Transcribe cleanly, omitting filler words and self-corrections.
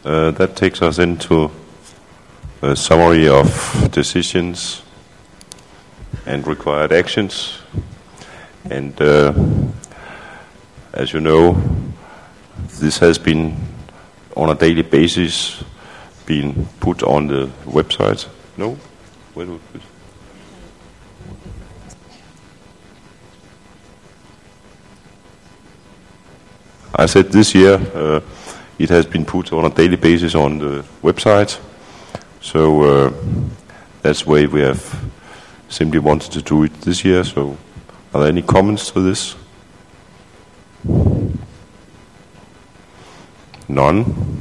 That takes us into a summary of decisions and required actions. And as you know, this has been on a daily basis been put on the website. No? Where do we put it? I said this year it has been put on a daily basis on the website. So that's why we have simply wanted to do it this year. So are there any comments to this? None.